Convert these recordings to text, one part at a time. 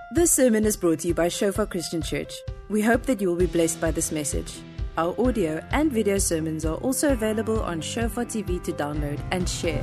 This sermon is brought to you by Shofar Christian Church. We hope that you will be blessed by this message. Our audio and video sermons are also available on Shofar TV to download and share.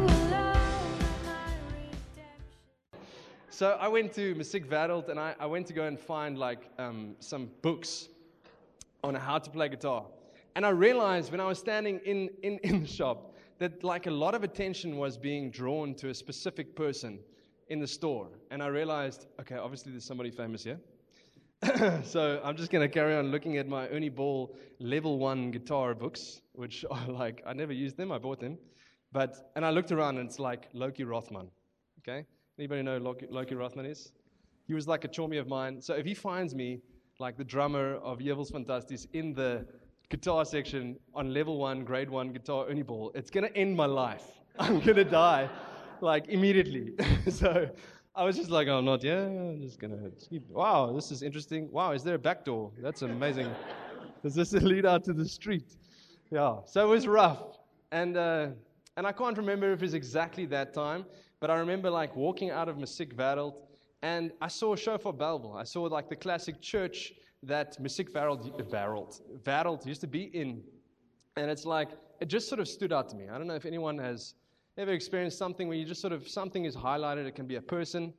So I went to Musiekwereld and I went to go and find some books on how to play guitar. And I realized when I was standing in the shop that a lot of attention was being drawn to a specific person in the store. And I realized, okay, obviously there's somebody famous here. So I'm just going to carry on looking at my Ernie Ball level 1 guitar books, which are I never used them, I bought them. And I looked around and it's like Loki Rothman, okay? Anybody know Loki Rothman is? He was like a chommy of mine. So if he finds me, the drummer of Jewels Fantasties in the guitar section on level 1, grade 1 guitar Ernie Ball, it's going to end my life. I'm going to die, immediately. So I was just I'm not, I'm just going to keep, wow, this is interesting. Wow, is there a back door? That's amazing. Does this lead out to the street? Yeah, so it was rough. And I can't remember if it was exactly that time, but I remember walking out of Musiekwereld and I saw Shofar Belleville. I saw the classic church that Musiekwereld used to be in. And it's it just sort of stood out to me. I don't know if anyone has ever experienced something where you just something is highlighted. It can be a person.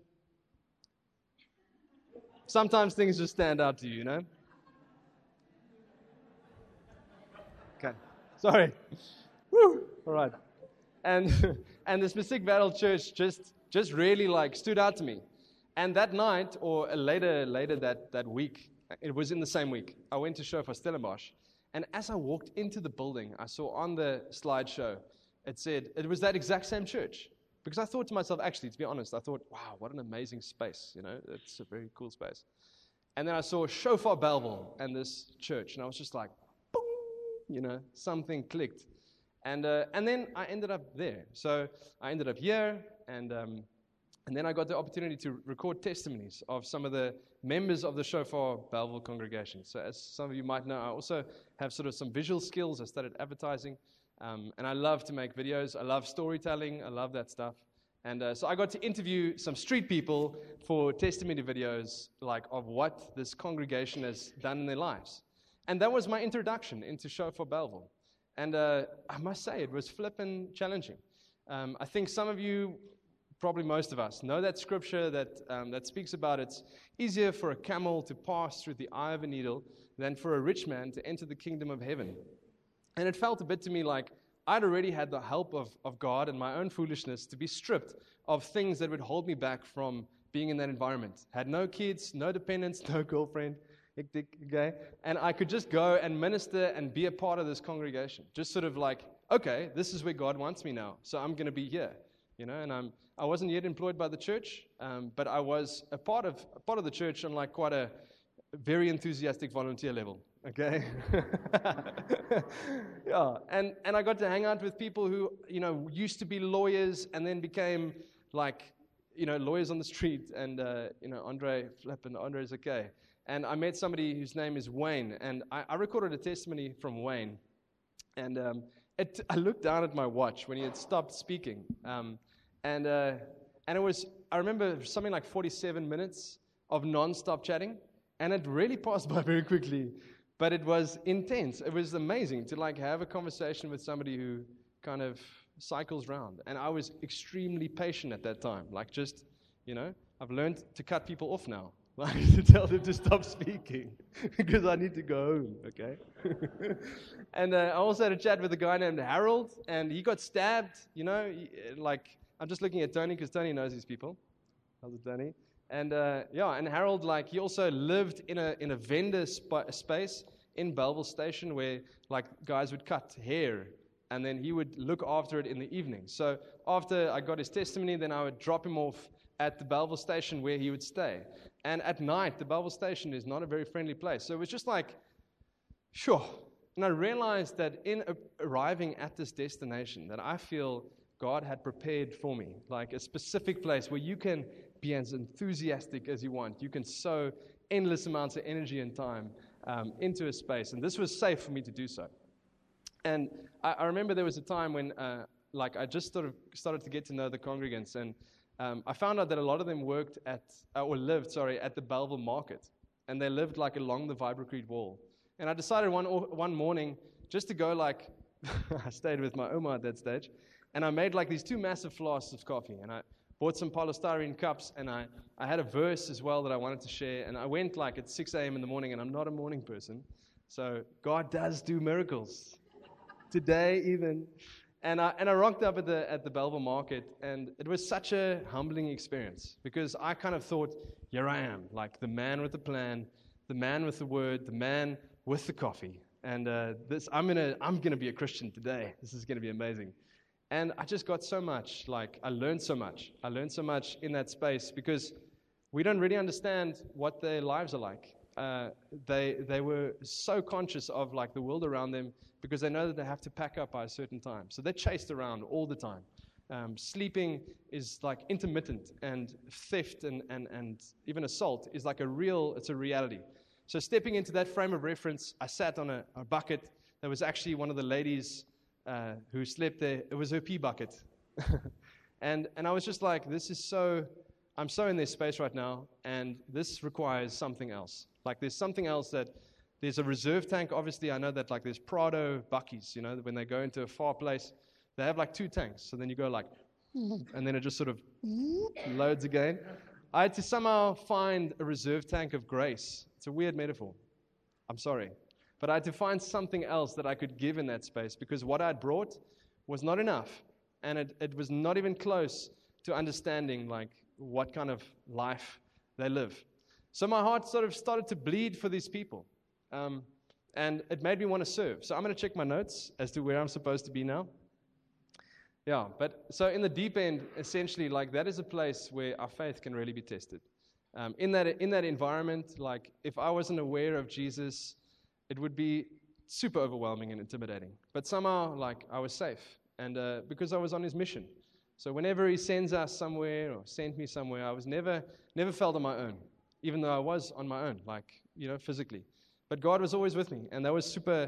Sometimes things just stand out to you, Okay, sorry. Woo! All right. And this Musiekwereld church just really stood out to me. And that night, or later that week, it was in the same week, I went to Shofar Stellenbosch. And as I walked into the building, I saw on the slideshow, it said, it was that exact same church. Because I thought to myself, actually, to be honest, I thought, wow, what an amazing space, it's a very cool space. And then I saw Shofar Belleville and this church, and I was just boom, something clicked. And then I ended up there. So I ended up here, and then I got the opportunity to record testimonies of some of the members of the Shofar Belleville congregation. So as some of you might know, I also have some visual skills. I studied advertising, and I love to make videos. I love storytelling. I love that stuff. And so I got to interview some street people for testimony videos, of what this congregation has done in their lives. And that was my introduction into Shofar Belleville. And I must say, it was flippin' challenging. I think some of you, probably most of us, know that scripture that speaks about it's easier for a camel to pass through the eye of a needle than for a rich man to enter the kingdom of heaven. And it felt a bit to me I'd already had the help of God and my own foolishness to be stripped of things that would hold me back from being in that environment. Had no kids, no dependents, no girlfriend. Okay, and I could just go and minister and be a part of this congregation. Just okay, this is where God wants me now, so I'm going to be here. And I wasn't yet employed by the church, but I was a part of the church on quite a very enthusiastic volunteer level. Okay, yeah, and I got to hang out with people who used to be lawyers and then became lawyers on the street, and Andre Flip and Andre's okay. And I met somebody whose name is Wayne, and I recorded a testimony from Wayne. And I looked down at my watch when he had stopped speaking, and it was, I remember, something like 47 minutes of non-stop chatting, and it really passed by very quickly, but it was intense. It was amazing to have a conversation with somebody who kind of cycles round, and I was extremely patient at that time. I've learned to cut people off now. To tell them to stop speaking because I need to go home, okay? And I also had a chat with a guy named Harold, and he got stabbed, I'm just looking at Tony because Tony knows these people. How's it, Tony? And and Harold, he also lived in a vendor space in Belleville Station where guys would cut hair, and then he would look after it in the evening. So after I got his testimony, then I would drop him off at the Belleville Station where he would stay. And at night, the Belleville Station is not a very friendly place. So it was just sure. And I realized that in arriving at this destination, that I feel God had prepared for me, a specific place where you can be as enthusiastic as you want. You can sow endless amounts of energy and time into a space. And this was safe for me to do so. And I remember there was a time when, I just sort of started to get to know the congregants, and I found out that a lot of them lived at the Belleville Market, and they lived like along the Vibra Wall. And I decided one morning just to go like, I stayed with my Oma at that stage, and I made like these 2 massive flasks of coffee, and I bought some polystyrene cups, and I had a verse as well that I wanted to share, and I went like at 6 a.m. in the morning, and I'm not a morning person, so God does do miracles. Today even. And I rocked up at the Belleville Market, and it was such a humbling experience, because I kind of thought, here I am, like the man with the plan, the man with the word, the man with the coffee, and I'm gonna be a Christian today. This is gonna be amazing. And I just got so much, like I learned so much. I learned so much in that space, because we don't really understand what their lives are like. They were so conscious of like the world around them, because they know that they have to pack up by a certain time. So they're chased around all the time. Sleeping is like intermittent, and theft and even assault is like it's a reality. So stepping into that frame of reference, I sat on a bucket. There was actually one of the ladies who slept there. It was her pee bucket. and I was just like, I'm so in this space right now, and this requires something else. Like there's something else there's a reserve tank. Obviously, I know that like there's Prado buckies, when they go into a far place, they have like 2 tanks. So then you go like, and then it just sort of loads again. I had to somehow find a reserve tank of grace. It's a weird metaphor. I'm sorry. But I had to find something else that I could give in that space, because what I'd brought was not enough. And it was not even close to understanding like what kind of life they live. So my heart sort of started to bleed for these people. And it made me want to serve. So I'm going to check my notes as to where I'm supposed to be now. Yeah, but so in the deep end, essentially, like that is a place where our faith can really be tested. In that environment, like if I wasn't aware of Jesus, it would be super overwhelming and intimidating. But somehow, like I was safe, and because I was on His mission. So whenever He sends us somewhere or sent me somewhere, I was never felt on my own, even though I was on my own, like physically. But God was always with me, and that was super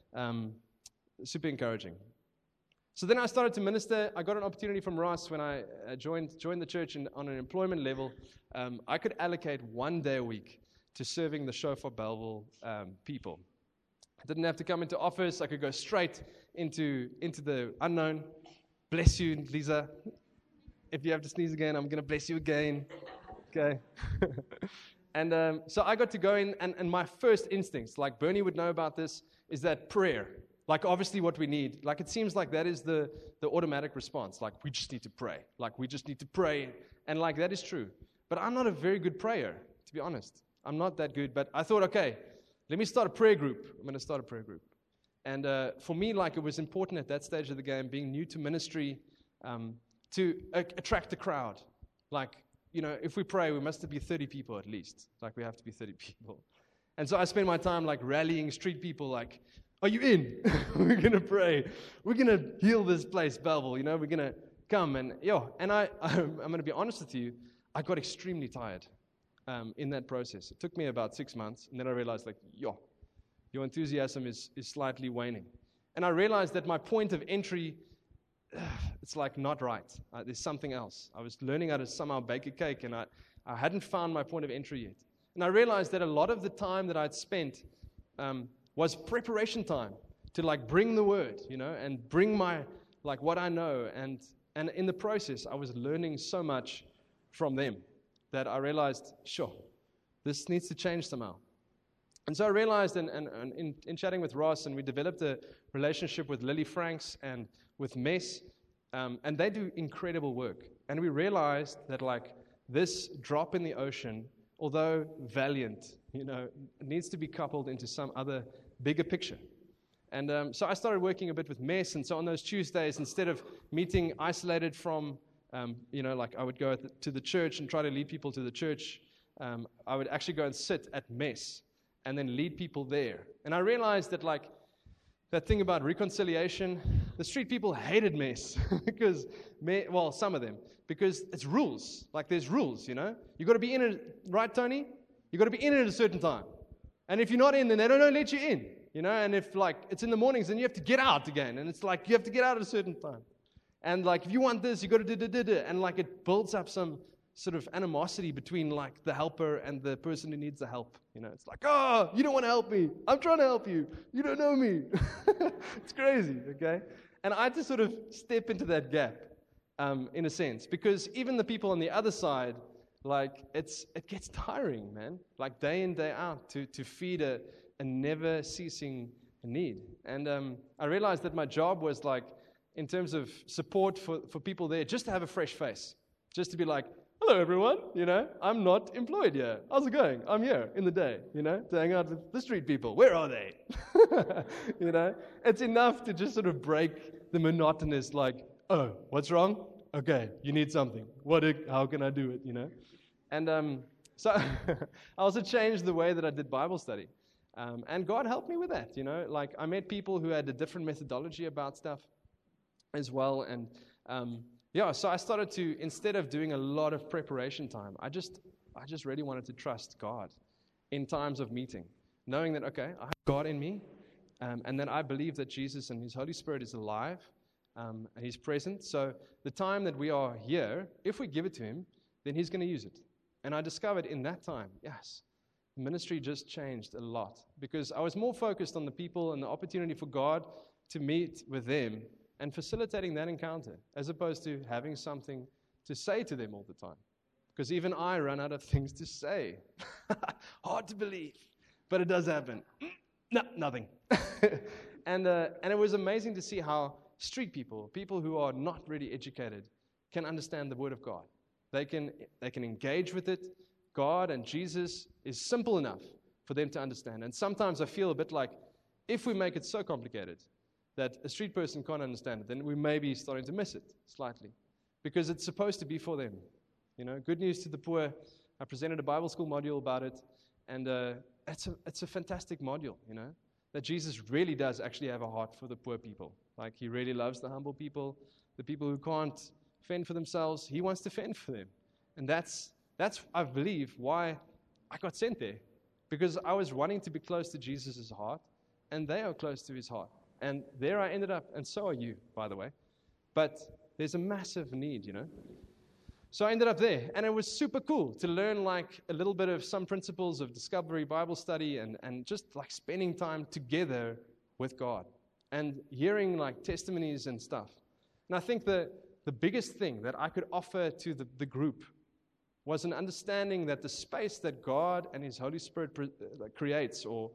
encouraging. So then I started to minister. I got an opportunity from Ross when I joined the church on an employment level. I could allocate 1 day a week to serving the Shofar Belleville people. I didn't have to come into office. I could go straight into the unknown. Bless you, Lisa. If you have to sneeze again, I'm going to bless you again. Okay. And so I got to go in, and my first instincts, like Bernie would know about this, is that prayer. Like obviously what we need. Like it seems like that is the automatic response. Like we just need to pray. Like we just need to pray. And like that is true. But I'm not a very good prayer, to be honest. I'm not that good. But I thought, okay, let me start a prayer group. I'm going to start a prayer group. And for me, like it was important at that stage of the game, being new to ministry, to attract the crowd. Like, if we pray, we must be 30 people at least. Like, we have to be 30 people. And so I spent my time, like, rallying street people, like, are you in? We're going to pray. We're going to heal this place, Belleville. We're going to come. And, I'm going to be honest with you, I got extremely tired in that process. It took me about 6 months, and then I realized, like, your enthusiasm is slightly waning. And I realized that my point of entry, it's like not right. There's something else. I was learning how to somehow bake a cake, and I hadn't found my point of entry yet. And I realized that a lot of the time that I'd spent was preparation time to like bring the word, and bring my like what I know. And in the process, I was learning so much from them that I realized, sure, this needs to change somehow. And so I realized, and in chatting with Ross, and we developed a relationship with Lily Franks and with Mess, and they do incredible work. And we realized that like this drop in the ocean, although valiant, needs to be coupled into some other bigger picture. And so I started working a bit with Mess, and so on those Tuesdays, instead of meeting isolated from, like I would go to the church and try to lead people to the church, I would actually go and sit at Mess and then lead people there. And I realized that like that thing about reconciliation, the street people hated Mess because, some of them, because it's rules. Like there's rules, You got to be in it, right, Tony? You got to be in it at a certain time. And if you're not in, then they don't let you in, And if like it's in the mornings, then you have to get out again. And it's like you have to get out at a certain time. And like, if you want this, you got to do. And like, it builds up some sort of animosity between like the helper and the person who needs the help. You know, it's like, oh, you don't want to help me. I'm trying to help you. You don't know me. It's crazy, okay? And I had to sort of step into that gap, in a sense, because even the people on the other side, like, it gets tiring, man. Like, day in, day out, to feed a never-ceasing need. And I realized that my job was, like, in terms of support for people there, just to have a fresh face. Just to be like, hello, everyone, you know, I'm not employed here. How's it going? I'm here in the day, you know, to hang out with the street people. Where are they? You know, it's enough to just sort of break the monotonous, like, oh, what's wrong? Okay, you need something. How can I do it, you know? And so I also changed the way that I did Bible study. And God helped me with that, you know? Like, I met people who had a different methodology about stuff as well. And so I started to, instead of doing a lot of preparation time, I just really wanted to trust God in times of meeting, knowing that, okay, I have God in me, and then I believe that Jesus and His Holy Spirit is alive, and He's present. So the time that we are here, if we give it to Him, then He's going to use it. And I discovered in that time, yes, ministry just changed a lot, because I was more focused on the people and the opportunity for God to meet with them and facilitating that encounter, as opposed to having something to say to them all the time. Because even I run out of things to say. Hard to believe, but it does happen. No, nothing. And it was amazing to see how street people who are not really educated, can understand the Word of God. They can engage with it. God and Jesus is simple enough for them to understand. And sometimes I feel a bit like, if we make it so complicated that a street person can't understand it, then we may be starting to miss it slightly, because it's supposed to be for them. You know, good news to the poor. I presented a Bible school module about it, and it's a fantastic module, you know, that Jesus really does actually have a heart for the poor people. Like, He really loves the humble people, the people who can't fend for themselves. He wants to fend for them. And that's I believe, why I got sent there, because I was wanting to be close to Jesus' heart, and they are close to His heart. And there I ended up, and so are you, by the way. But there's a massive need, you know. So I ended up there, and it was super cool to learn like a little bit of some principles of discovery, Bible study, and just like spending time together with God and hearing like testimonies and stuff. And I think the biggest thing that I could offer to the group was an understanding that the space that God and His Holy Spirit creates, or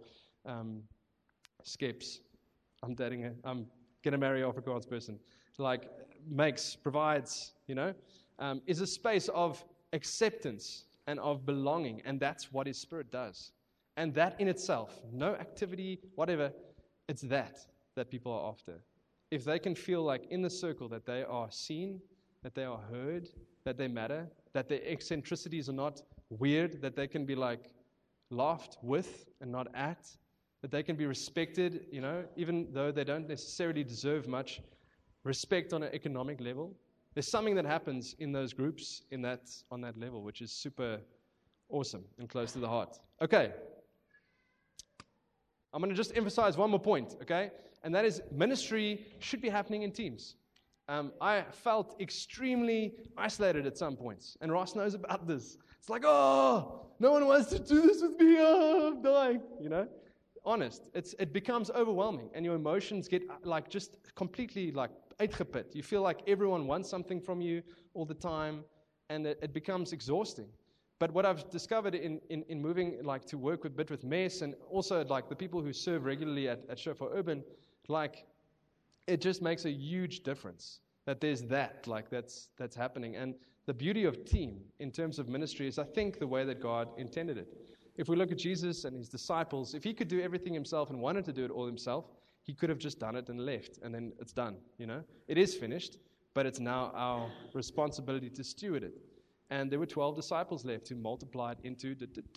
skeps, I'm going to marry off a God's person, like provides, you know, is a space of acceptance and of belonging, and that's what His Spirit does. And that in itself, no activity, whatever, it's that people are after. If they can feel like in the circle that they are seen, that they are heard, that they matter, that their eccentricities are not weird, that they can be like laughed with and not at, that they can be respected, you know, even though they don't necessarily deserve much respect on an economic level. There's something that happens in those groups on that level, which is super awesome and close to the heart. Okay. I'm going to just emphasize one more point, okay? And that is, ministry should be happening in teams. I felt extremely isolated at some points, and Ross knows about this. It's like, oh, no one wants to do this with me. Oh, I'm dying, you know? Honest, it becomes overwhelming, and your emotions get like just completely like uitgeput. You feel like everyone wants something from you all the time, and it becomes exhausting. But what I've discovered in moving like to work with bit with Mess, and also like the people who serve regularly at Shofar Urban, like it just makes a huge difference that there's that's happening. And the beauty of team in terms of ministry is, I think, the way that God intended it. If we look at Jesus and His disciples, if He could do everything Himself and wanted to do it all Himself, He could have just done it and left, and then it's done, you know. It is finished, but it's now our responsibility to steward it. And there were 12 disciples left who multiplied into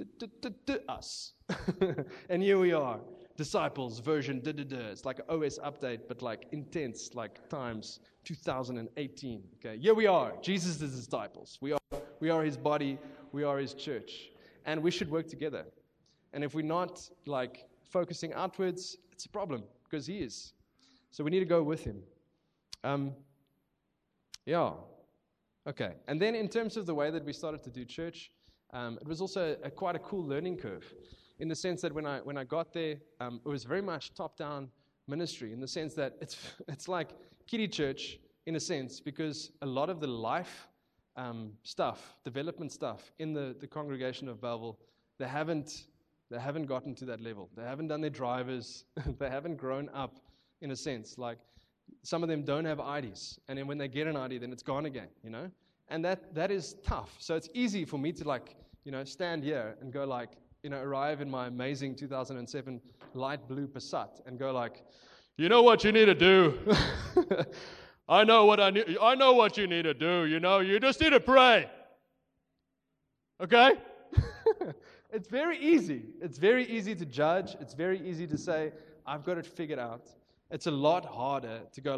us. And here we are, disciples version It's like an OS update, but like intense, like times 2018. Okay, here we are, Jesus' disciples. We are His body, we are His church. And we should work together. And if we're not like focusing outwards, it's a problem, because He is. So we need to go with Him. Yeah. Okay. And then in terms of the way that we started to do church, it was also quite a cool learning curve, in the sense that when I got there, it was very much top-down ministry, in the sense that it's like kiddie church in a sense, because a lot of the life stuff, development stuff in the congregation of Belleville, they haven't gotten to that level. They haven't done their drivers. They haven't grown up, in a sense. Like, some of them don't have IDs, and then when they get an ID, then it's gone again, And that is tough. So it's easy for me to stand here and go arrive in my amazing 2007 light blue Passat and go you know what you need to do? I know what you need to do, you just need to pray. Okay? It's very easy. It's very easy to judge. It's very easy to say, I've got it figured out. It's a lot harder to go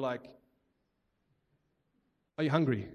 are you hungry?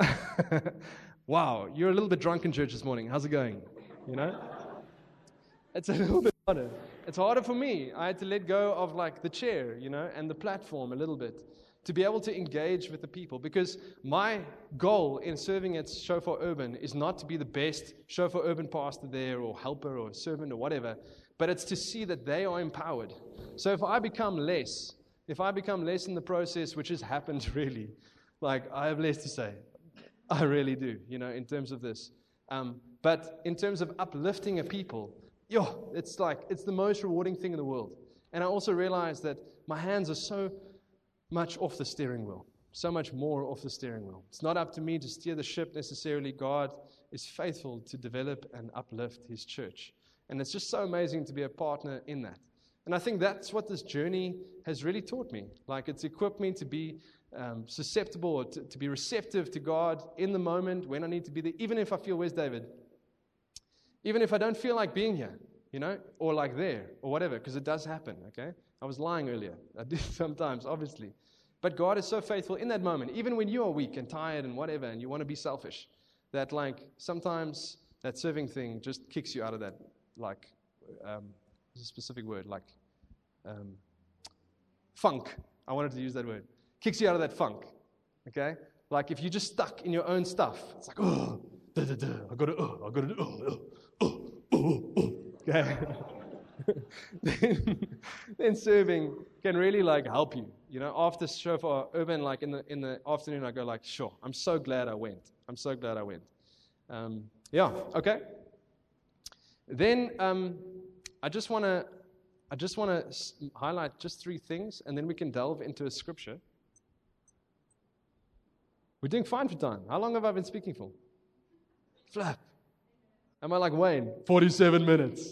Wow, you're a little bit drunk in church this morning. How's it going? It's a little bit harder. It's harder for me. I had to let go of the chair, and the platform a little bit to be able to engage with the people, because my goal in serving at Shofar Urban is not to be the best Shofar Urban pastor there or helper or servant or whatever, but it's to see that they are empowered. So if I become less in the process, which has happened really, I have less to say. I really do, in terms of this. But in terms of uplifting a people, it's the most rewarding thing in the world. And I also realize that my hands are so much off the steering wheel, so much more off the steering wheel. It's not up to me to steer the ship necessarily. God is faithful to develop and uplift His church. And it's just so amazing to be a partner in that. And I think that's what this journey has really taught me. It's equipped me to be susceptible, or to be receptive to God in the moment when I need to be there, even if I feel, where's David? Even if I don't feel like being here, or there, or whatever, because it does happen, okay? I was lying earlier. I do sometimes, obviously. But God is so faithful in that moment, even when you are weak and tired and whatever, and you want to be selfish, that sometimes that serving thing just kicks you out of that, there's a specific word, funk. I wanted to use that word. Kicks you out of that funk, okay? If you're just stuck in your own stuff, it's I got to, okay? then serving can really help you. After Shofar Urban, in the afternoon, I go sure, I'm so glad I went. Yeah, okay. Then I just want to highlight just 3 things, and then we can delve into a scripture. We're doing fine for time. How long have I been speaking for? Flap. Am I like Wayne? 47 minutes.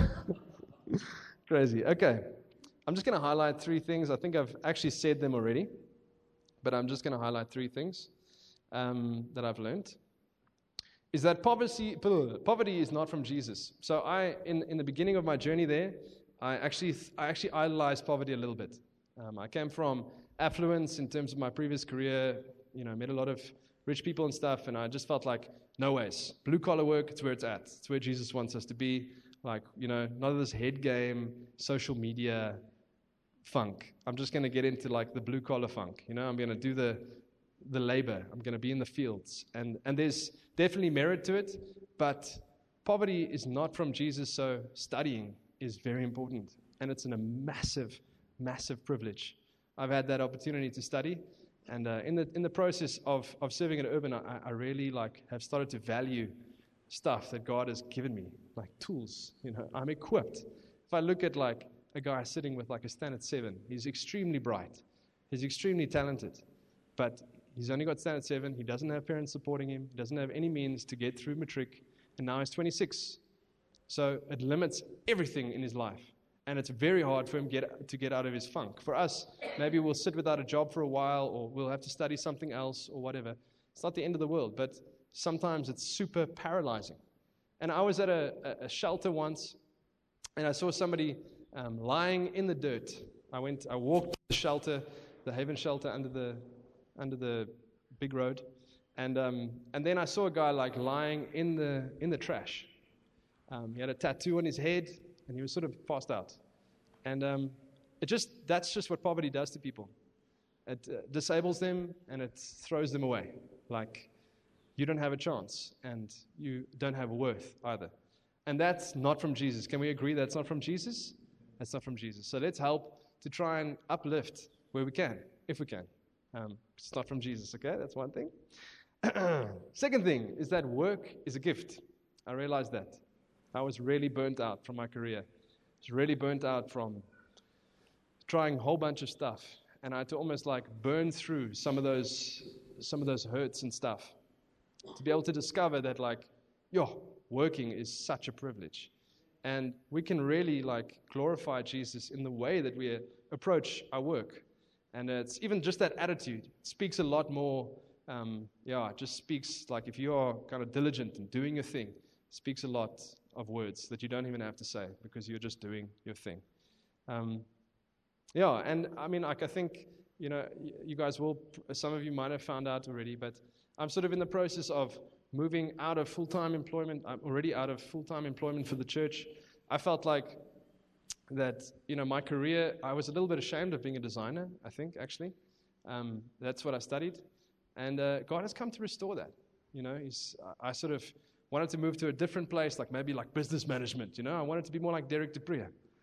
Crazy. Okay. I'm just going to highlight 3 things. I think I've actually said them already, but I'm just going to highlight 3 things that I've learned. Is that poverty is not from Jesus. So in the beginning of my journey there, I actually idolized poverty a little bit. I came from affluence in terms of my previous career, met a lot of rich people and stuff, and I just felt no ways. Blue-collar work, it's where it's at. It's where Jesus wants us to be. None of this head game, social media funk. I'm just going to get into the blue-collar funk. I'm going to do the labor. I'm going to be in the fields. And there's definitely merit to it, but poverty is not from Jesus, so studying is very important. And it's a massive, massive privilege. I've had that opportunity to study. And in the process of serving at Urban, I really have started to value stuff that God has given me, tools. I'm equipped. If I look at a guy sitting with a standard 7, he's extremely bright, he's extremely talented, but he's only got standard 7. He doesn't have parents supporting him. He doesn't have any means to get through matric, and now he's 26. So it limits everything in his life. And it's very hard for him to get out of his funk. For us, maybe we'll sit without a job for a while, or we'll have to study something else or whatever. It's not the end of the world, but sometimes it's super paralyzing. And I was at a shelter once, and I saw somebody lying in the dirt. I walked to the shelter, the Haven shelter under the big road, and then I saw a guy lying in the trash. He had a tattoo on his head, and he was sort of passed out. And that's just what poverty does to people. it disables them and it throws them away. Like, you don't have a chance and you don't have a worth either. And that's not from Jesus. Can we agree that's not from Jesus? That's not from Jesus. So let's help to try and uplift where we can, if we can. It's not from Jesus, okay? That's one thing. Second thing is that work is a gift. I realized that. I was really burnt out from my career. I was really burnt out from trying a whole bunch of stuff. And I had to almost like burn through some of those hurts and stuff to be able to discover that like, working is such a privilege. And we can really like glorify Jesus in the way that we approach our work. And it's even just that attitude. It speaks a lot more, it just speaks like if you are kind of diligent in doing your thing, speaks a lot of words that you don't even have to say because you're just doing your thing. And I mean, like I think, you guys will, some of you might have found out already, but I'm sort of in the process of moving out of full-time employment. I'm already out of full-time employment for the church. I felt like that, my career, I was a little bit ashamed of being a designer, I think, actually. That's what I studied. And God has come to restore that. I sort of wanted to move to a different place, like maybe like business management, I wanted to be more like Derek DePria.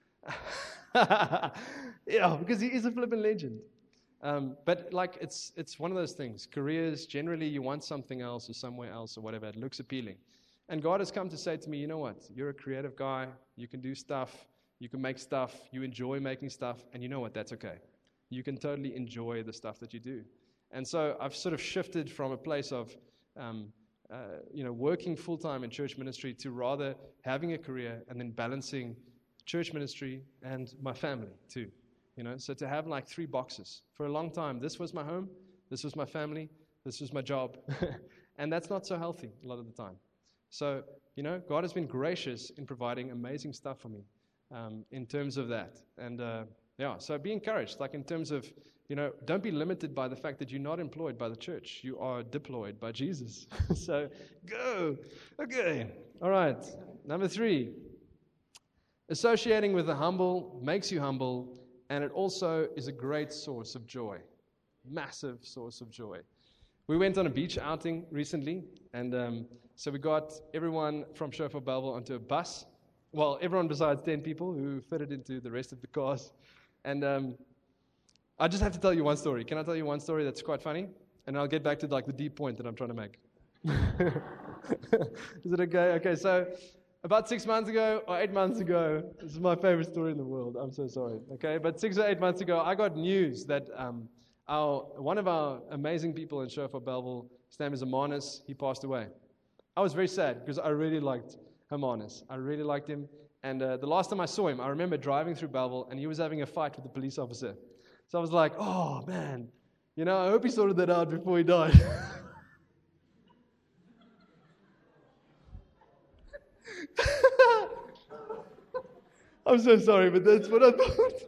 Because he is a flippin' legend. But like it's one of those things. Careers, generally you want something else or somewhere else or whatever. It looks appealing. And God has come to say to me, you know what? You're a creative guy. You can do stuff. You can make stuff. You enjoy making stuff. And you know what? That's okay. You can totally enjoy the stuff that you do. And so I've sort of shifted from a place of, working full-time in church ministry to rather having a career and then balancing church ministry and my family too. So to have like 3 boxes. For a long time, this was my home, this was my family, this was my job. And that's not so healthy a lot of the time. So, God has been gracious in providing amazing stuff for me in terms of that. And so be encouraged, like in terms of, don't be limited by the fact that you're not employed by the church. You are deployed by Jesus. So go. Okay. All right. Number 3. Associating with the humble makes you humble, and it also is a great source of joy. Massive source of joy. We went on a beach outing recently, and so we got everyone from Chauffeur Belleville onto a bus. Well, everyone besides 10 people who fitted into the rest of the cars. And I just have to tell you one story. Can I tell you one story that's quite funny? And I'll get back to like the deep point that I'm trying to make. Is it okay? Okay, so about 6 months ago or 8 months ago, this is my favorite story in the world. I'm so sorry. Okay, but 6 or 8 months ago, I got news that one of our amazing people in Chauffeur Belleville, his name is Amanus, he passed away. I was very sad because I really liked Amanus. I really liked him. And the last time I saw him, I remember driving through Belleville, and he was having a fight with the police officer. So I was like, oh, man, I hope he sorted that out before he died. I'm so sorry, but that's what I thought.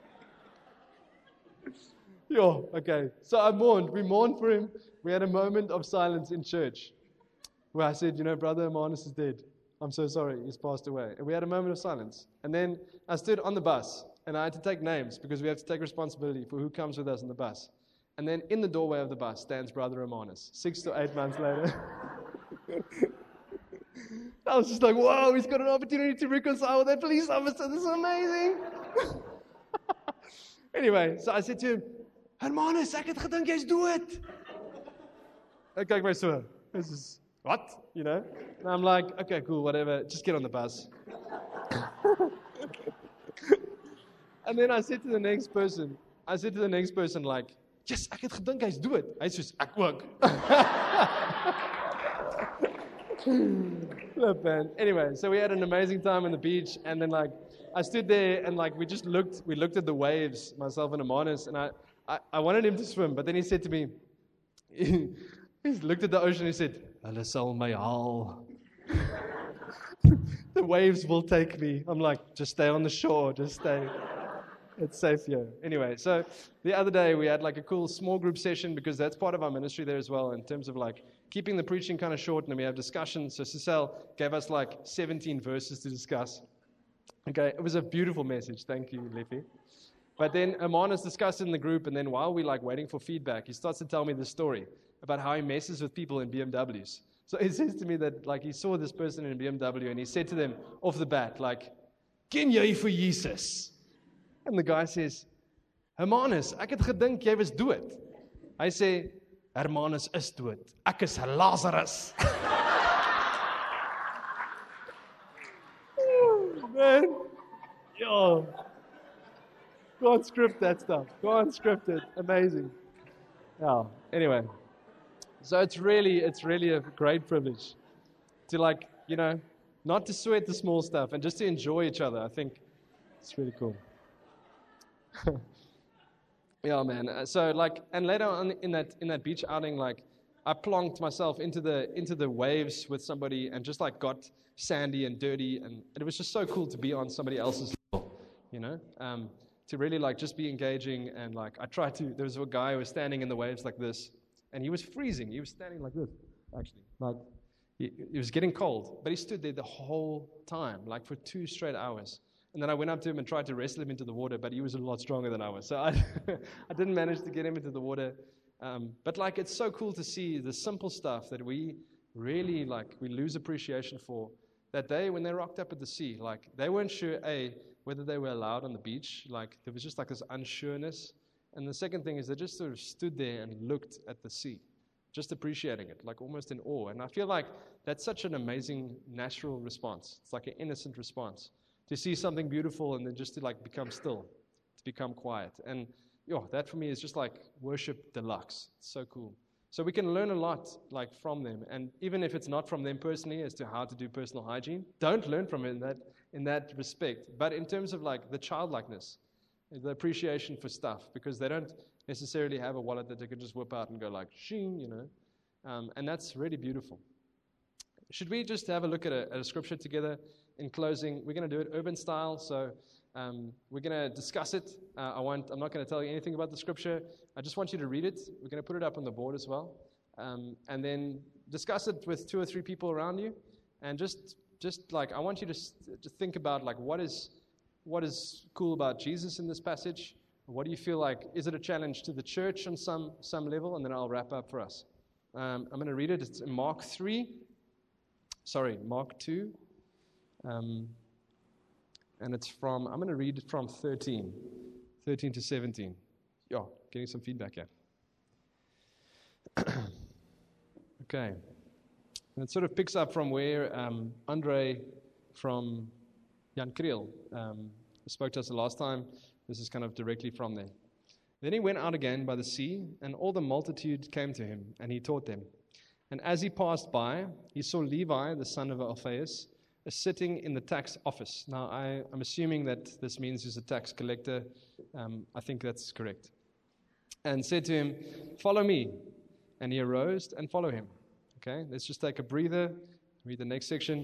Okay. So I mourned. We mourned for him. We had a moment of silence in church where I said, Brother Amanus is dead. I'm so sorry. He's passed away. And we had a moment of silence. And then I stood on the bus, and I had to take names because we have to take responsibility for who comes with us on the bus. And then in the doorway of the bus stands Brother Amanus, 6 to 8 months later. I was just like, wow, he's got an opportunity to reconcile with that police officer. This is amazing. Anyway, so I said to him, Amanus, ek het gedink jy's dood. Hy kyk my so. This is, what? And I'm like, okay, cool, whatever. Just get on the bus. And then I said to the next person, like, yes, ek het gedink hy's dood. Hy sê, ek ook. Look, man. Anyway, so we had an amazing time on the beach, and then like I stood there and like we looked at the waves, myself and Amanus, and I wanted him to swim, but then he said to me, he looked at the ocean and he said, Hulle sal my haal. The waves will take me. I'm like, just stay on the shore, just stay. It's safe here. Anyway, so the other day we had like a cool small group session because that's part of our ministry there as well in terms of like keeping the preaching kind of short, and then we have discussions. So Cecile gave us like 17 verses to discuss. Okay, it was a beautiful message. Thank you, Lepi. But then Hermanus discussed it in the group, and then while we're like waiting for feedback, he starts to tell me this story about how he messes with people in BMWs. So he says to me that like he saw this person in a BMW, and he said to them off the bat, like, "Ken jy vir Jesus?" And the guy says, "Hermanus, ek het gedink jy was dood." Hy sê, "Hermanus is dood. Ek is Lazarus." Man, yo. Can't script that stuff. Can't script it. Amazing. Yeah. Anyway, so it's really a great privilege to like, not to sweat the small stuff and just to enjoy each other. I think it's really cool. Yeah, man. So like, and later on in that beach outing, like, I plonked myself into the waves with somebody and just like got sandy and dirty, and it was just so cool to be on somebody else's level, to really like just be engaging. And like there was a guy who was standing in the waves like this, and he was freezing. He was standing like this, actually. Like he was getting cold, but he stood there the whole time, like for 2 straight hours. And then I went up to him and tried to wrestle him into the water, but he was a lot stronger than I was. So I didn't manage to get him into the water. But like, it's so cool to see the simple stuff that we really like, we lose appreciation for. That day when they rocked up at the sea, like they weren't sure, whether they were allowed on the beach. Like there was just like this unsureness. And the second thing is they just sort of stood there and looked at the sea, just appreciating it, like almost in awe. And I feel like that's such an amazing natural response. It's like an innocent response to see something beautiful and then just to like become still, to become quiet. And that for me is just like worship deluxe. It's so cool. So we can learn a lot like from them. And even if it's not from them personally as to how to do personal hygiene, don't learn from it in that respect. But in terms of like the childlikeness, the appreciation for stuff, because they don't necessarily have a wallet that they can just whip out and go like, shing, and that's really beautiful. Should we just have a look at a scripture together in closing? We're going to do it urban style, so we're going to discuss it. I'm not going to tell you anything about the scripture. I just want you to read it. We're going to put it up on the board as well, and then discuss it with 2 or 3 people around you, and just like I want you to think about like what is cool about Jesus in this passage. What do you feel like? Is it a challenge to the church on some level? And then I'll wrap up for us. I'm going to read it. It's in Mark 2. And it's I'm going to read from 13 to 17. Yeah, getting some feedback here. Okay. And it sort of picks up from where Andre from Jan Kriel spoke to us the last time. This is kind of directly from there. Then he went out again by the sea, and all the multitude came to him, and he taught them. And as he passed by, he saw Levi, the son of Alphaeus, sitting in the tax office. Now, I'm assuming that this means he's a tax collector. I think that's correct. And said to him, "Follow me." And he arose and followed him. Okay, let's just take a breather. Read the next section.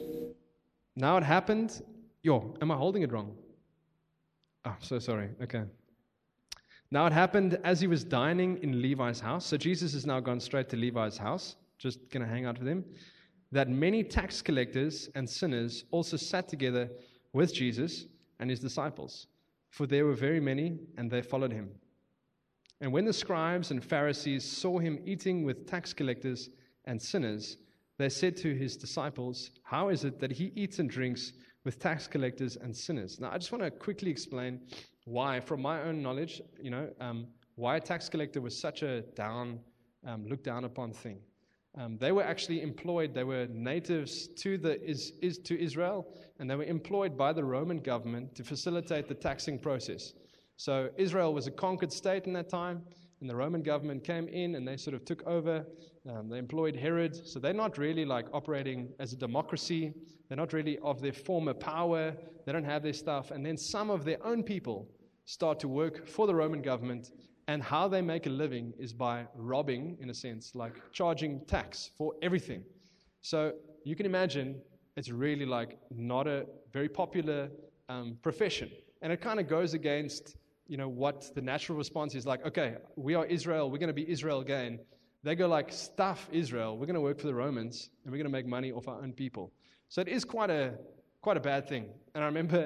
Now it happened. Am I holding it wrong? Oh, so sorry. Okay. Now it happened as he was dining in Levi's house. So Jesus has now gone straight to Levi's house, just going to hang out with him. That many tax collectors and sinners also sat together with Jesus and his disciples, for there were very many, and they followed him. And when the scribes and Pharisees saw him eating with tax collectors and sinners, they said to his disciples, "How is it that he eats and drinks with tax collectors and sinners?" Now, I just want to quickly explain why, from my own knowledge, why a tax collector was such a looked down upon thing. They were actually employed. They were natives to Israel, and they were employed by the Roman government to facilitate the taxing process. So Israel was a conquered state in that time, and the Roman government came in and they sort of took over. They employed Herod, so they're not really like operating as a democracy. They're not really of their former power. They don't have their stuff. And then some of their own people start to work for the Roman government, and how they make a living is by robbing, in a sense, like charging tax for everything. So you can imagine it's really like not a very popular profession. And it kind of goes against what the natural response is like, okay, we are Israel, we're going to be Israel again. They go like, stuff Israel, we're going to work for the Romans, and we're going to make money off our own people. So it is quite a bad thing. And I remember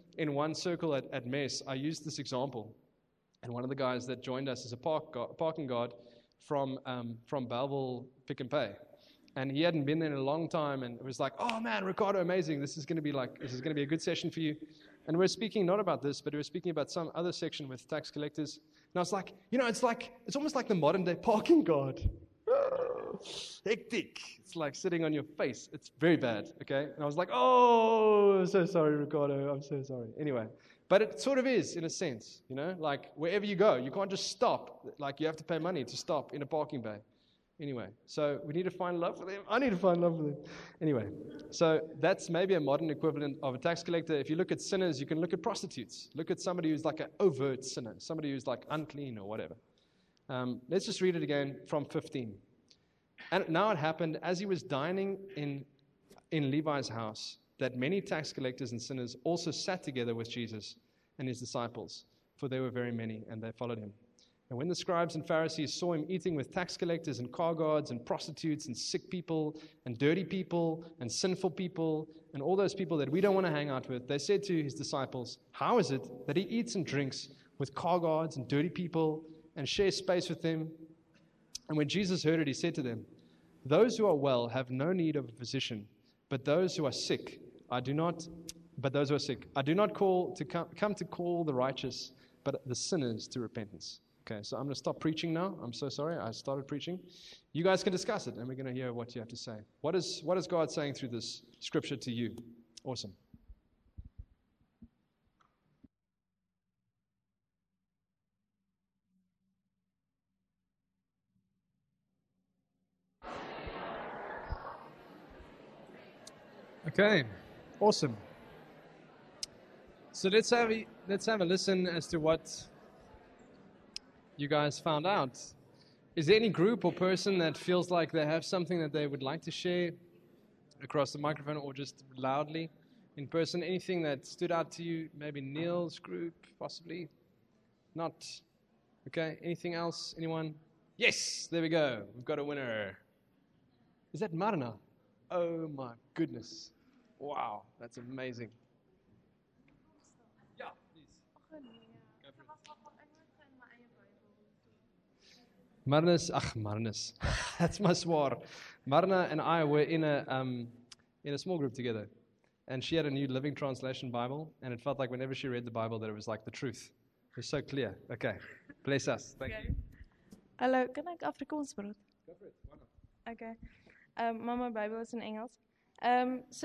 in one circle at Mess, I used this example. And one of the guys that joined us is a parking guard from Belleville Pick and Pay. And he hadn't been there in a long time, and it was like, oh man, Ricardo, amazing. This is going to be a good session for you. And we're speaking not about this, but we're speaking about some other section with tax collectors. And I was like, it's almost like the modern day parking guard. Hectic. It's like sitting on your face. It's very bad, okay? And I was like, oh, I'm so sorry, Ricardo. I'm so sorry. Anyway, but it sort of is in a sense, like wherever you go, you can't just stop. Like you have to pay money to stop in a parking bay. Anyway, so we need to find love for them. I need to find love for them. Anyway, so that's maybe a modern equivalent of a tax collector. If you look at sinners, you can look at prostitutes. Look at somebody who's like an overt sinner, somebody who's like unclean or whatever. Let's just read it again from 15. And now it happened as he was dining in Levi's house that many tax collectors and sinners also sat together with Jesus and his disciples, for there were very many, and they followed him. And when the scribes and Pharisees saw him eating with tax collectors and car guards and prostitutes and sick people and dirty people and sinful people and all those people that we don't want to hang out with, they said to his disciples, how is it that he eats and drinks with car guards and dirty people and shares space with them? And when Jesus heard it, he said to them, those who are well have no need of a physician, but those who are sick, I do not come to call the righteous, but the sinners to repentance. Okay, so I'm going to stop preaching now. I'm so sorry. I started preaching. You guys can discuss it, and we're going to hear what you have to say. What is God saying through this scripture to you? Awesome. Okay, awesome. So let's have a listen as to what you guys found out. Is there any group or person that feels like they have something that they would like to share across the microphone or just loudly in person? Anything that stood out to you? Maybe Neil's group, possibly? Not? Okay, anything else? Anyone? Yes, there we go. We've got a winner. Is that Marna? Oh my goodness. Wow, that's amazing. Yeah, please. Marnus. That's my swar. Marna and I were in a small group together. And she had a New Living Translation Bible, and it felt like whenever she read the Bible that it was like the truth. It was so clear. Okay, bless us. Thank you. Hallo, kan ek Afrikaans praat? Go for it. Why not? Okay. Maar my Bible is in Engels. So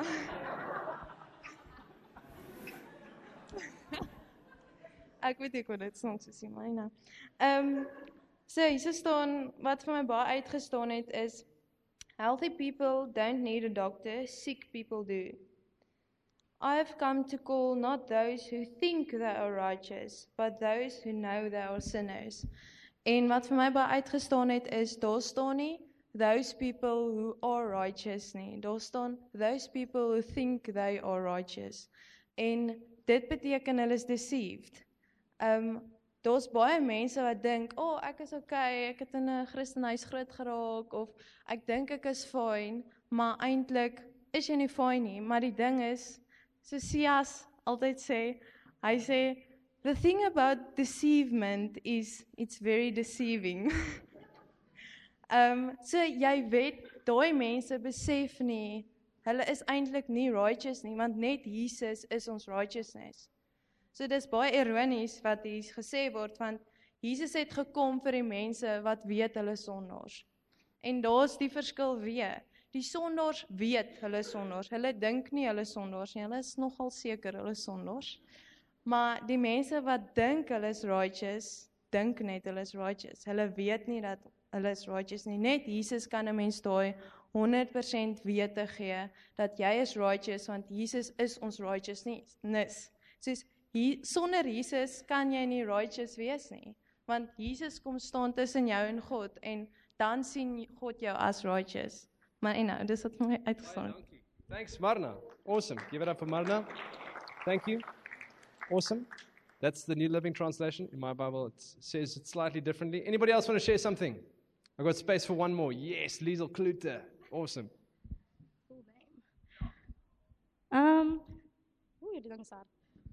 ek weet ek hoe dit soms is, maar nou. So hier staan wat vir my baie uitgestaan het is healthy people don't need a doctor, sick people do. I have come to call not those who think they are righteous, but those who know they are sinners. En wat vir my baie uitgestaan het is daar staan nie those people who are righteous nie. Daar staan those people who think they are righteous. En dit beteken hulle is deceived. Daar's baie mense wat dink, ek is okay, ek het in 'n Christenhuis groot geraak of ek dink ek is fine, maar eintlik is jy nie fine nie. Maar die ding is, so Sias altyd sê, hy sê the thing about deceivement is it's very deceiving. So jy weet, daai mense besef nie, hulle is eintlik nie righteous nie, want net Jesus is ons righteousness. So dis baie ironies wat hier gesê word, want Jesus het gekom vir die mense wat weet hulle sondaars. En daar's die verskil weer. Die sondaars weet hulle sondaars. Hulle dink nie hulle sondaars nie. Hulle is nogal seker hulle sondaars. Maar die mense wat dink hulle is righteous, dink net hulle is righteous. Hulle weet nie dat hulle is righteous nie. Net Jesus kan 'n mens daai 100% wete gee dat jy is righteous, want Jesus is ons righteousness. Soos sonder Jesus kan jy nie righteous wees nie, want Jesus kom staan tussen jou en God, en dan sien God jou as righteous. Maar dis wat vir my uitgestaan. Thanks, Marna. Awesome. Give it up for Marna. Thank you. Awesome. That's the New Living Translation. In my Bible, it says it slightly differently. Anybody else want to share something? I've got space for one more. Yes, Liesel Klute. Awesome. Cool name. Hoe die ding staan.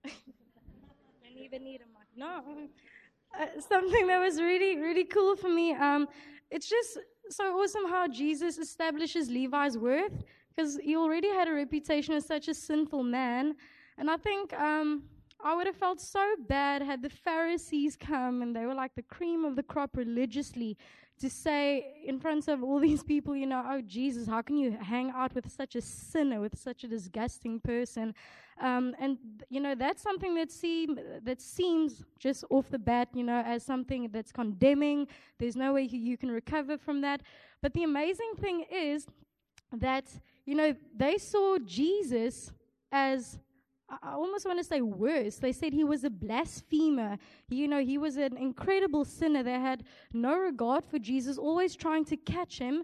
Don't even need a mic. No. Something that was really, really cool for me. It's just so awesome how Jesus establishes Levi's worth, because he already had a reputation as such a sinful man. And I think I would have felt so bad had the Pharisees come and they were like the cream of the crop religiously, to say in front of all these people, oh, Jesus, how can you hang out with such a sinner, with such a disgusting person? That's something that seems just off the bat, as something that's condemning. There's no way you can recover from that. But the amazing thing is that, they saw Jesus as, I almost want to say worse. They said he was a blasphemer. He was an incredible sinner. They had no regard for Jesus, always trying to catch him.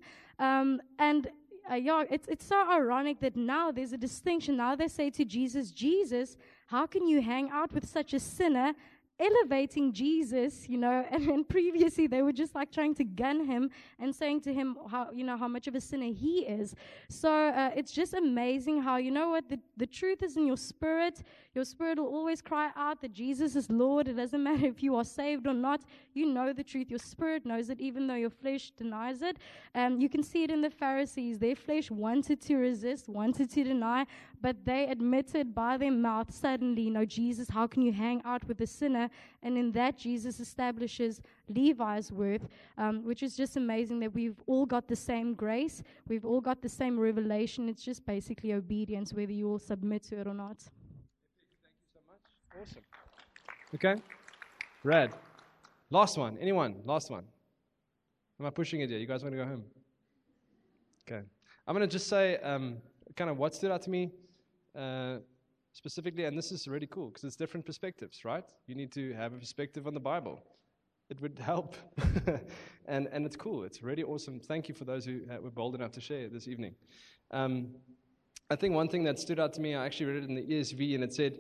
It's so ironic that now there's a distinction. Now they say to Jesus, Jesus, how can you hang out with such a sinner? Elevating Jesus, and then previously they were just like trying to gun him and saying to him how much of a sinner he is. So it's just amazing how, the truth is in your spirit. Your spirit will always cry out that Jesus is Lord. It doesn't matter if you are saved or not. You know the truth. Your spirit knows it, even though your flesh denies it. You can see it in the Pharisees. Their flesh wanted to resist, wanted to deny, but they admitted by their mouth suddenly, Jesus, how can you hang out with a sinner? And in that, Jesus establishes Levi's worth, which is just amazing that we've all got the same grace. We've all got the same revelation. It's just basically obedience, whether you all submit to it or not. Thank you so much. Awesome. Okay. Rad. Last one. Anyone? Last one. Am I pushing it here? You guys want to go home? Okay. I'm going to just say kind of what stood out to me specifically, and this is really cool because it's different perspectives, right? You need to have a perspective on the Bible. It would help. and it's cool. It's really awesome. Thank you for those who were bold enough to share this evening. I think one thing that stood out to me, I actually read it in the ESV, and it said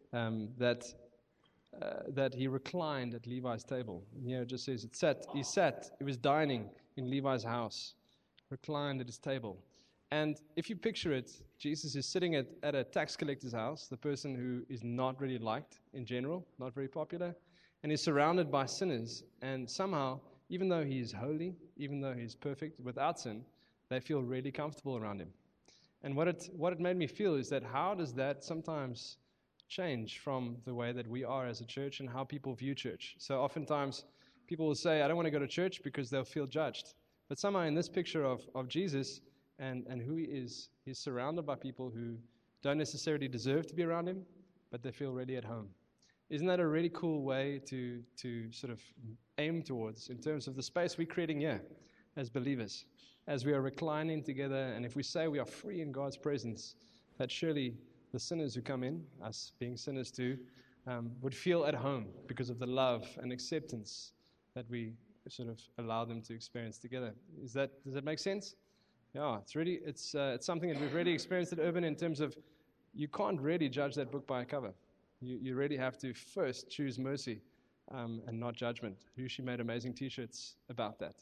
that he reclined at Levi's table. And here it just says he was dining in Levi's house, reclined at his table. And if you picture it, Jesus is sitting at a tax collector's house, the person who is not really liked in general, not very popular, and he's surrounded by sinners. And somehow, even though he is holy, even though he's perfect, without sin, they feel really comfortable around him. And what it made me feel is that how does that sometimes change from the way that we are as a church and how people view church? So oftentimes, people will say, I don't want to go to church because they'll feel judged. But somehow in this picture of Jesus, and who he is, he's surrounded by people who don't necessarily deserve to be around him, but they feel really at home. Isn't that a really cool way to sort of aim towards in terms of the space we're creating here as believers, as we are reclining together? And if we say we are free in God's presence, that surely the sinners who come in, us being sinners too, would feel at home because of the love and acceptance that we sort of allow them to experience together. Does that make sense? Yeah, it's something that we've really experienced at Urban in terms of you can't really judge that book by a cover. You really have to first choose mercy and not judgment. Yushi made amazing T-shirts about that.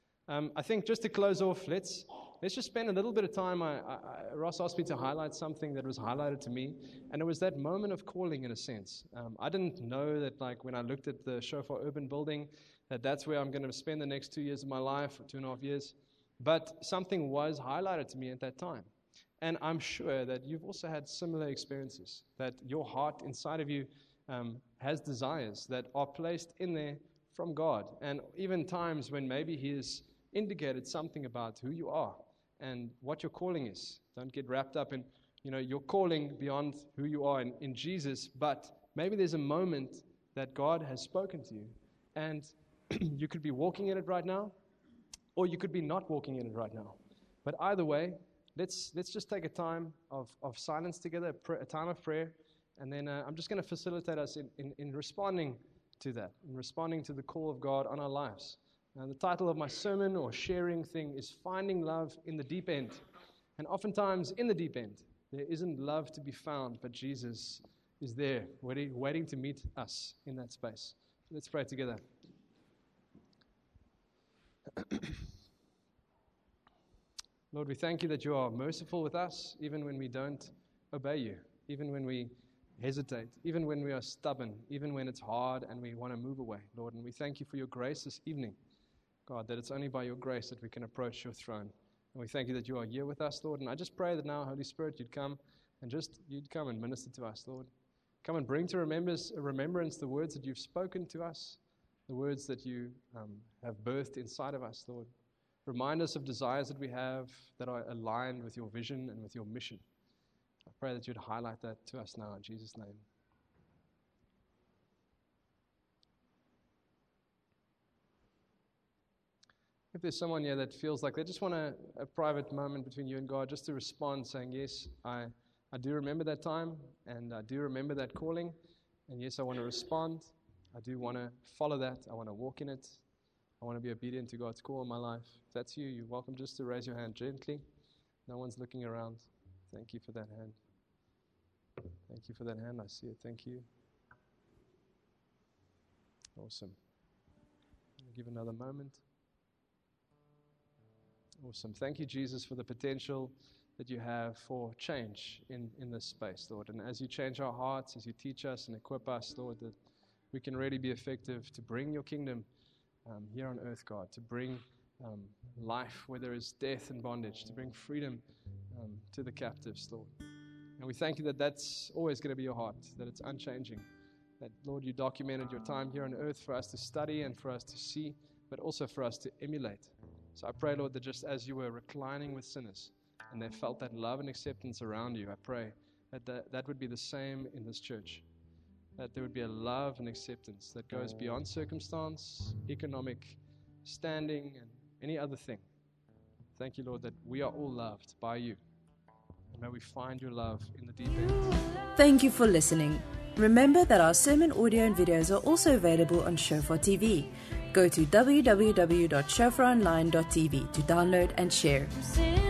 I think just to close off, let's just spend a little bit of time. Ross asked me to highlight something that was highlighted to me, and it was that moment of calling in a sense. I didn't know that when I looked at the Shofar Urban building, that's where I'm going to spend the next 2 years of my life, or 2.5 years. But something was highlighted to me at that time. And I'm sure that you've also had similar experiences, that your heart inside of you has desires that are placed in there from God. And even times when maybe He has indicated something about who you are and what your calling is. Don't get wrapped up in, your calling beyond who you are in Jesus, but maybe there's a moment that God has spoken to you. And you could be walking in it right now, or you could be not walking in it right now. But either way, let's just take a time of silence together, a time of prayer, and then I'm just going to facilitate us in responding to that, in responding to the call of God on our lives. And the title of my sermon or sharing thing is Finding Love in the Deep End. And oftentimes in the deep end, there isn't love to be found, but Jesus is there, waiting to meet us in that space. Let's pray together. Lord, we thank you that you are merciful with us, even when we don't obey you, even when we hesitate, even when we are stubborn, even when it's hard and we want to move away, Lord. And we thank you for your grace this evening, God, that it's only by your grace that we can approach your throne. And we thank you that you are here with us, Lord. And I just pray that now, Holy Spirit, you'd come and minister to us, Lord. Come and bring to remembrance the words that you've spoken to us, the words that you have birthed inside of us, Lord. Remind us of desires that we have that are aligned with your vision and with your mission. I pray that you'd highlight that to us now in Jesus' name. If there's someone here that feels like they just want a private moment between you and God, just to respond saying, yes, I do remember that time, and I do remember that calling, and yes, I want to respond. I do want to follow that. I want to walk in it. I want to be obedient to God's call in my life. If that's you, you're welcome just to raise your hand gently. No one's looking around. Thank you for that hand. Thank you for that hand. I see it. Thank you. Awesome. I'll give another moment. Awesome. Thank you, Jesus, for the potential that you have for change in this space, Lord. And as you change our hearts, as you teach us and equip us, Lord, that we can really be effective to bring your kingdom here on earth, God, to bring life where there is death and bondage, to bring freedom to the captives, Lord. And we thank you that that's always going to be your heart, that it's unchanging, that, Lord, you documented your time here on earth for us to study and for us to see, but also for us to emulate. So I pray, Lord, that just as you were reclining with sinners and they felt that love and acceptance around you, I pray that would be the same in this church, that there would be a love and acceptance that goes beyond circumstance, economic standing, and any other thing. Thank you, Lord, that we are all loved by you. And may we find your love in the deep end. Thank you for listening. Remember that our sermon audio and videos are also available on Shofar TV. Go to www.shofaronline.tv to download and share.